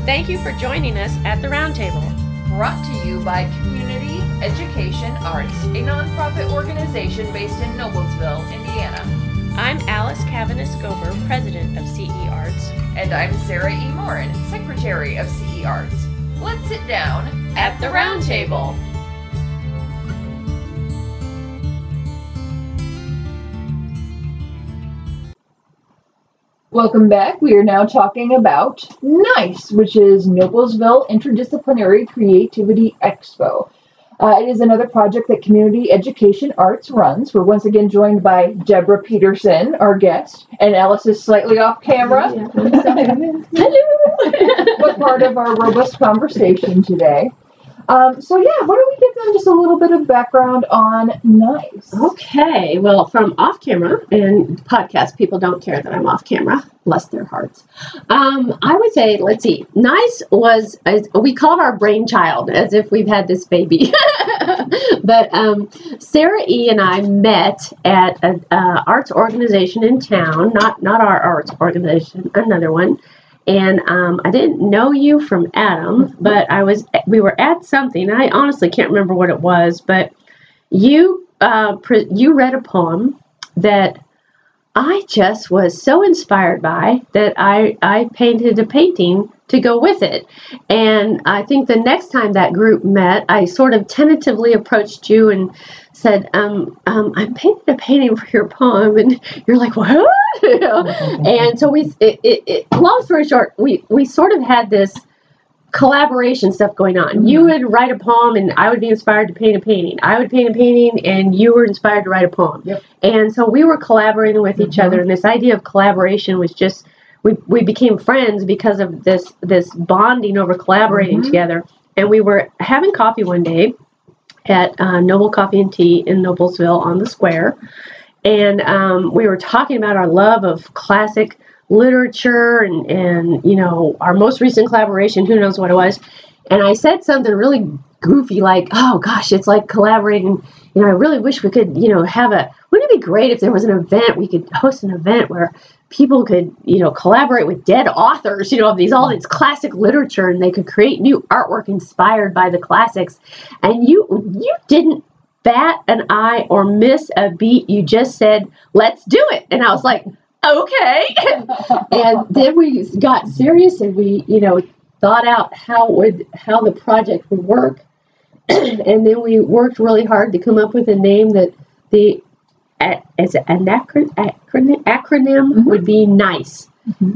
Thank you for joining us at the Roundtable. Brought to you by Community Education Arts, a nonprofit organization based in Noblesville, Indiana. I'm Alice Cavanis-Gober, president of CE Arts. And I'm Sarah E. Morin, secretary of CE Arts. Let's sit down at the Roundtable. Welcome back. We are now talking about NICE, which is Noblesville Interdisciplinary Creativity Expo. It is another project that Community Education Arts runs. We're once again joined by Deborah Peterson, our guest, and Alice is slightly off camera. Hello! But part of our robust conversation today. Why don't we give them just a little bit of background on NICE? Okay, well, from off camera, and podcast people don't care that I'm off camera, bless their hearts. I would say, let's see, NICE was, we call it our brainchild, as if we've had this baby. But Sarah E. and I met at an arts organization in town, not our arts organization, another one. And I didn't know you from Adam, but we were at something. I honestly can't remember what it was, but you read a poem that I just was so inspired by that I painted a painting to go with it. And I think the next time that group met, I sort of tentatively approached you and said, I painted a painting for your poem, and you're like, what? And so long story short, we sort of had this collaboration stuff going on. Mm-hmm. You would write a poem and I would be inspired to paint a painting. I would paint a painting and you were inspired to write a poem. Yep. And so we were collaborating with each other, and this idea of collaboration was just, we became friends because of this bonding over collaborating together. And we were having coffee one day at Noble Coffee and Tea in Noblesville on the square. And we were talking about our love of classic literature and our most recent collaboration, who knows what it was. And I said something really goofy like, oh gosh, it's like collaborating. I really wish we could, wouldn't it be great if there was an event, we could host an event where people could, collaborate with dead authors, of all this classic literature, and they could create new artwork inspired by the classics. And you didn't bat an eye or miss a beat. You just said, let's do it. And I was like, okay. And then we got serious and we, thought out how the project would work. And then we worked really hard to come up with a name that as an acronym would be NICE.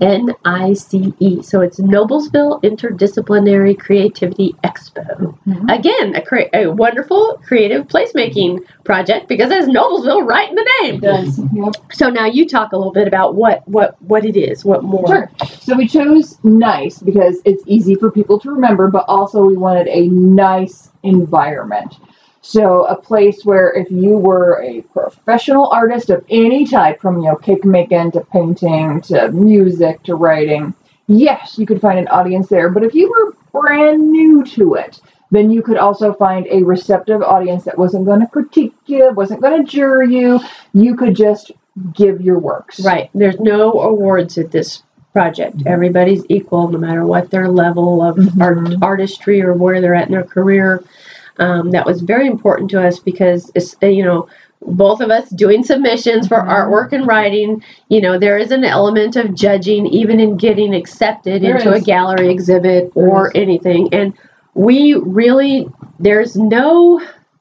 NICE. So it's Noblesville Interdisciplinary Creativity Expo. Again, a wonderful creative placemaking project because it has Noblesville right in the name. It does. Yep. So now you talk a little bit about what it is, what more. Sure. So we chose NICE because it's easy for people to remember, but also we wanted a nice environment. So a place where if you were a professional artist of any type, from cake making to painting to music to writing, yes, you could find an audience there. But if you were brand new to it, then you could also find a receptive audience that wasn't going to critique you, wasn't going to jury you. You could just give your works. Right. There's no awards at this project. Everybody's equal, no matter what their level of artistry or where they're at in their career. That was very important to us because, both of us doing submissions for artwork and writing, there is an element of judging even in getting accepted into a gallery exhibit or anything. And there's no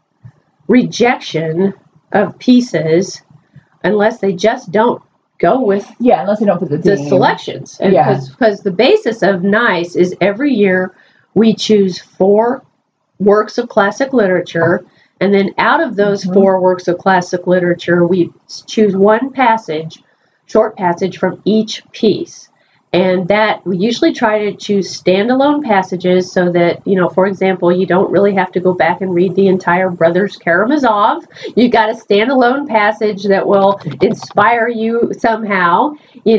rejection of pieces unless they just don't go with unless they don't put the selections. Because the basis of NICE is every year we choose 4 works of classic literature, and then out of those 4 works of classic literature, we choose one short passage from each piece. And that we usually try to choose standalone passages so that, for example, you don't really have to go back and read the entire Brothers Karamazov. You got a standalone passage that will inspire you somehow.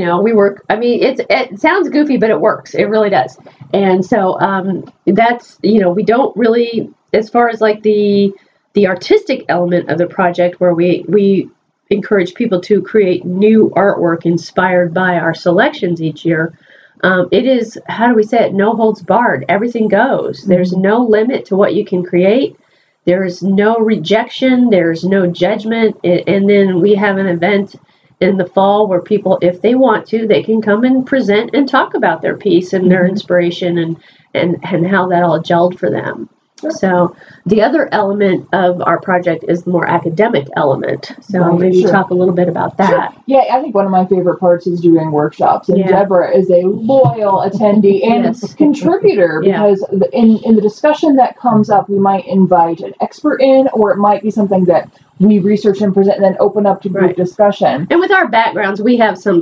It sounds goofy, but it works. It really does. And so that's, we don't really, as far as like the artistic element of the project where we encourage people to create new artwork inspired by our selections each year. It is, how do we say it? No holds barred. Everything goes. There's no limit to what you can create. There's no rejection. There's no judgment. And then we have an event in the fall where people, if they want to, they can come and present and talk about their piece and their inspiration and how that all gelled for them. Sure. So the other element of our project is the more academic element. So maybe talk a little bit about that. Sure. Yeah, I think one of my favorite parts is doing workshops. And Deborah is a loyal attendee and contributor because in the discussion that comes up, we might invite an expert in, or it might be something that we research and present and then open up to group discussion. And with our backgrounds, we have some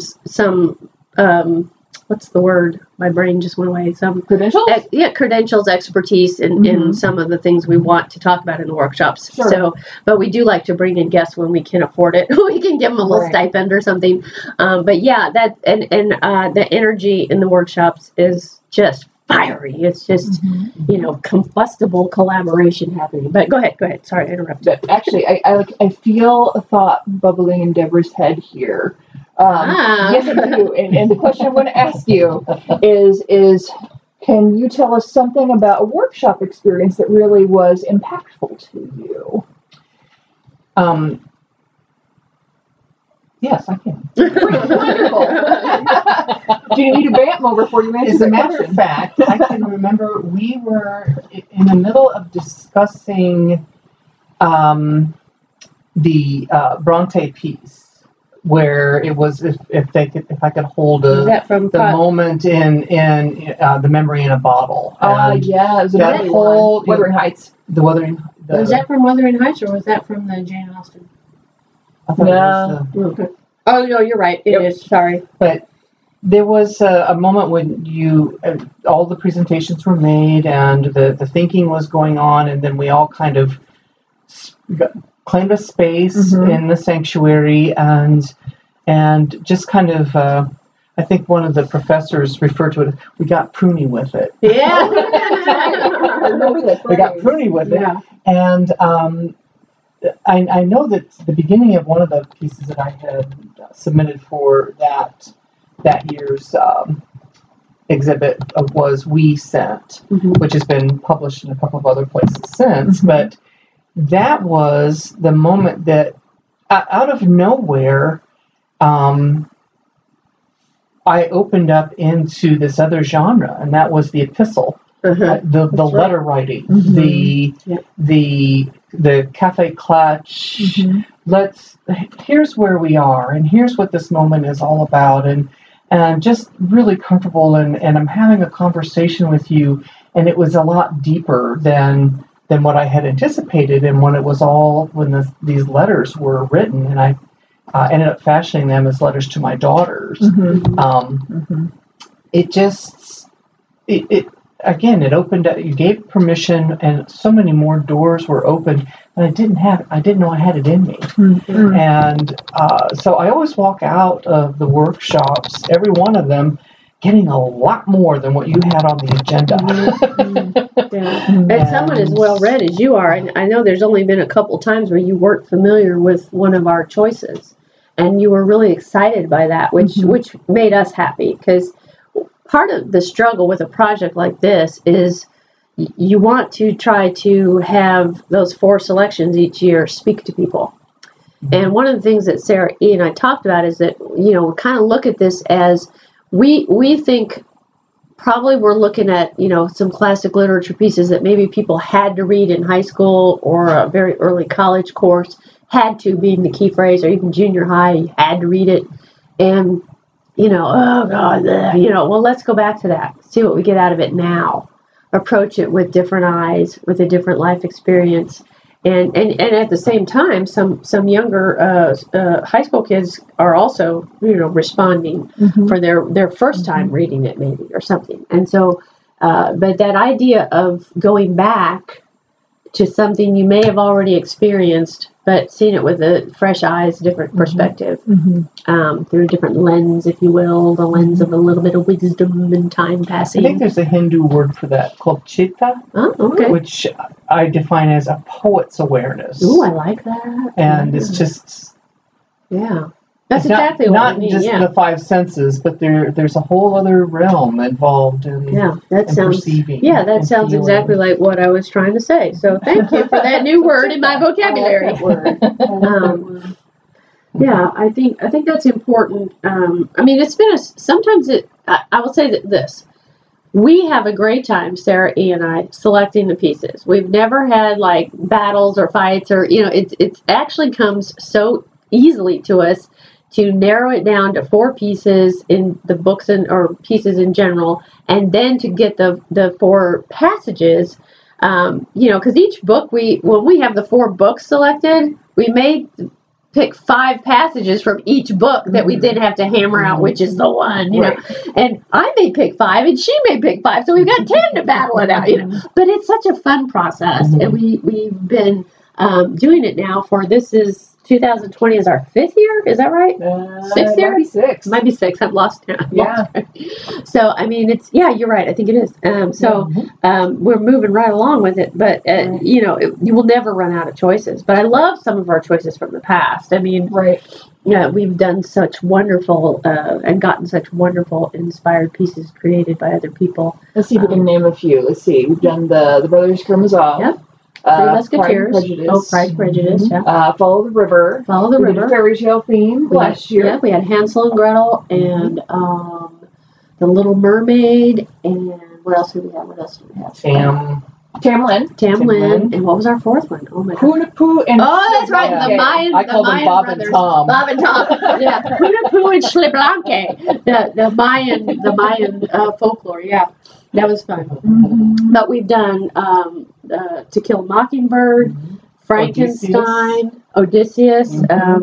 what's the word? My brain just went away. Some credentials? Credentials, expertise in some of the things we want to talk about in the workshops. Sure. So, but we do like to bring in guests when we can afford it. We can give them a little stipend or something. But yeah, that and the energy in the workshops is just fiery. It's just, combustible collaboration happening. But go ahead. Sorry, I interrupted. Actually, I feel a thought bubbling in Deborah's head here. Yes, I do. And the question I'm going to ask you is can you tell us something about a workshop experience that really was impactful to you? Yes, I can. Wonderful. Do you need a band before you answer As a that matter question? of fact, I can remember we were in the middle of discussing the Bronte piece, where it was if I could hold the moment in the memory in a bottle. It was that whole Wuthering Heights. The Wuthering. Was that from Wuthering Heights or was that from the Jane Austen? I thought it was Okay. Oh no, you're right. It is. Sorry, but there was a moment when all the presentations were made and the thinking was going on, and then we all kind of claimed a space in the sanctuary and just kind of I think one of the professors referred to it, we got pruny with it. Yeah. We got pruny with it. And I know that the beginning of one of the pieces that I had submitted for that year's exhibit was We Sent, which has been published in a couple of other places since, but that was the moment that out of nowhere I opened up into this other genre, and that was the epistle, the letter writing, the cafe clutch. Here's where we are, and here's what this moment is all about, and just really comfortable, and I'm having a conversation with you, and it was a lot deeper than what I had anticipated, and when these letters were written, and I ended up fashioning them as letters to my daughters. It opened up, you gave permission, and so many more doors were opened, and I didn't know I had it in me. And so I always walk out of the workshops, every one of them, getting a lot more than what you had on the agenda. And someone as well read as you are, and I know there's only been a couple times where you weren't familiar with one of our choices, and you were really excited by that, which made us happy, because part of the struggle with a project like this is you want to try to have those 4 selections each year speak to people. And one of the things that Sarah E. and I talked about is that, we kind of look at this as we think probably we're looking at, some classic literature pieces that maybe people had to read in high school or a very early college course, had to being the key phrase, or even junior high, you had to read it. And, oh God, well, let's go back to that, see what we get out of it now, approach it with different eyes, with a different life experience. And at the same time, some younger high school kids are also, responding for their first time reading it, maybe, or something. And so, but that idea of going back to something you may have already experienced, but seeing it with a fresh eyes, different perspective, through a different lens, if you will, the lens of a little bit of wisdom and time passing. I think there's a Hindu word for that called chitta, which I define as a poet's awareness. Ooh, I like that. And it's just... Yeah. That's It's exactly what not I mean. just Yeah. the five senses, but there's a whole other realm involved in Yeah, that and sounds. perceiving. Yeah, that and sounds feeling. exactly like what I was trying to say. So thank you for that new word in my vocabulary. Yeah, I think that's important. I mean, it's been sometimes I will say that this. We have a great time, Sarah E. and I, selecting the pieces. We've never had like battles or fights or it actually comes so easily to us to narrow it down to 4 pieces in the books or pieces in general, and then to get the 4 passages. Because each book when we have the 4 books selected, we may pick 5 passages from each book that we then have to hammer out which is the one, you know. And I may pick 5 and she may pick 5, so we've got 10 to battle it out, you know. But it's such a fun process, and we've been doing it now for, this is 2020 is our 5th year, is that right? 6th year? Might be 6. I've lost count. Yeah. So I mean, you're right. I think it is. We're moving right along with it, but you will never run out of choices. But I love some of our choices from the past. I mean, we've done such wonderful and gotten such wonderful inspired pieces created by other people. Let's see if we can name a few. Let's see. We've done the Brothers Karamazov. Yep. Pride Musketeers. and Prejudice. Oh, Pride and Prejudice. Yeah. Follow the River. Follow the We did River. a fairy tale theme last year. Yeah, we had Hansel and Gretel and the Little Mermaid, and what else did we have? Tamlin. Tamlin. And what was our 4th one? Oh my God. Poo and That's right. Shleblanke. The Mayan. I call them Mayan Bob brothers. and Tom. Bob and Tom. Yeah. Poo and Shleblanke. The Mayan folklore. Yeah, that was fun. But we've done To Kill a Mockingbird, Frankenstein, Odysseus.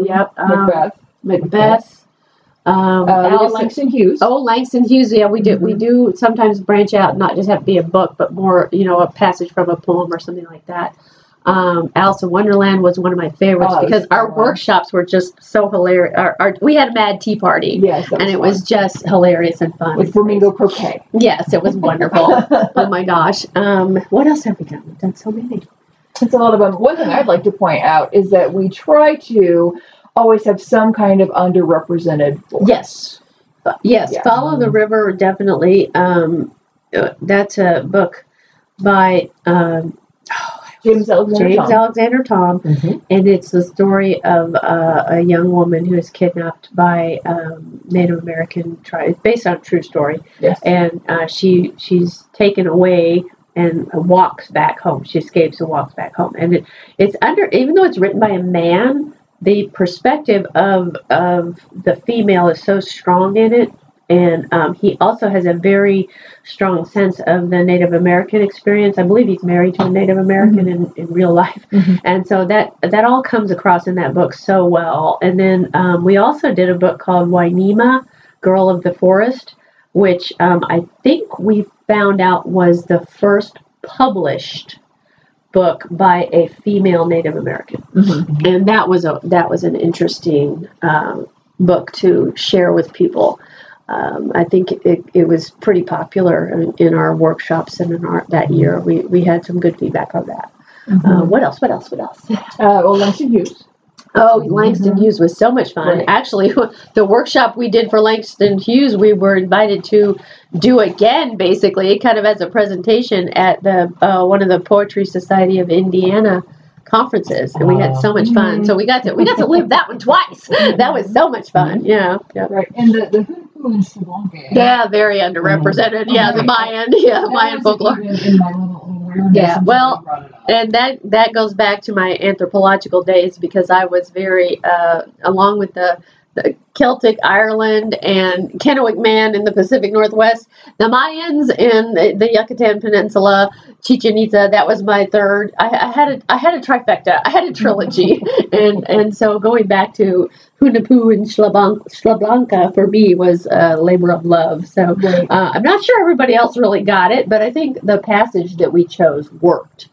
Macbeth. We did Langston Hughes. Oh, Langston Hughes. Yeah, we do. We do sometimes branch out, not just have to be a book, but more, a passage from a poem or something like that. Alice in Wonderland was one of my favorites because our workshops were just so hilarious. We had a mad tea party. Yes, and it was just hilarious and fun. With flamingo croquet. Yes, it was wonderful. Oh my gosh. What else have we done? We've done so many. It's a lot of them. One thing I'd like to point out is that we try to always have some kind of underrepresented voice. Yes. Follow the River, definitely. That's a book by James Alexander Tom, and it's the story of a young woman who is kidnapped by Native American tribe. It's based on a true story, and she's taken away and walks back home. She escapes and walks back home, and it's even though it's written by a man, the perspective of the female is so strong in it. And he also has a very strong sense of the Native American experience. I believe he's married to a Native American in real life. And so that all comes across in that book so well. And then we also did a book called Wainima, Girl of the Forest, which I think we found out was the first published book by a female Native American. And that was an interesting book to share with people. I think it was pretty popular in our workshops and that year. We had some good feedback on that. What else? Well, Langston Hughes. Oh, Langston Hughes was so much fun. Right. Actually, the workshop we did for Langston Hughes, we were invited to do again, basically, kind of as a presentation at the one of the Poetry Society of Indiana conferences, and we had so much fun. So we got to live that one twice. That was so much fun. Yeah. Right. And the Hootenanny and Slavonke. Yeah, very underrepresented. Yeah, the Mayan. Yeah, Mayan folklore. In my little awareness. Yeah, well, and that goes back to my anthropological days, because I was very, along with the Celtic Ireland and Kennewick Man in the Pacific Northwest, the Mayans in the Yucatan Peninsula, Chichen Itza. That was my third. I had a trifecta. I had a trilogy, and so going back to Hunahpu and Shleblanka for me was a labor of love. So I'm not sure everybody else really got it, but I think the passage that we chose worked.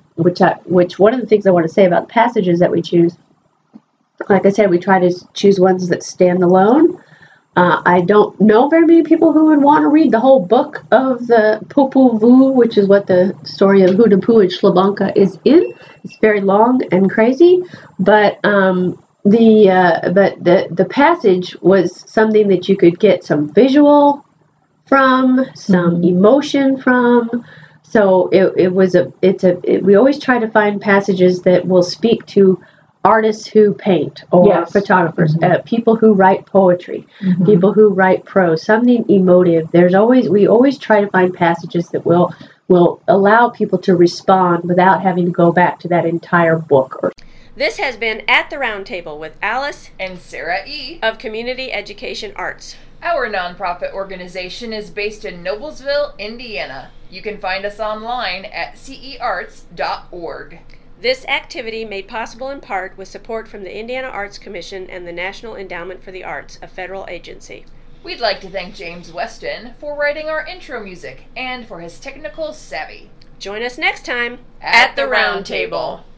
Which one of the things I want to say about the passages that we choose, like I said, we try to choose ones that stand alone. I don't know very many people who would want to read the whole book of the Popol Vuh, which is what the story of Hunahpu and Shleblanka is in. It's very long and crazy, but the passage was something that you could get some visual from, some emotion from. So we always try to find passages that will speak to artists who paint or photographers, people who write poetry, people who write prose, something emotive. We always try to find passages that will allow people to respond without having to go back to that entire book. This has been At the Roundtable with Alice and Sarah E. of Community Education Arts. Our nonprofit organization is based in Noblesville, Indiana. You can find us online at cearts.org. This activity made possible in part with support from the Indiana Arts Commission and the National Endowment for the Arts, a federal agency. We'd like to thank James Weston for writing our intro music and for his technical savvy. Join us next time at the Roundtable.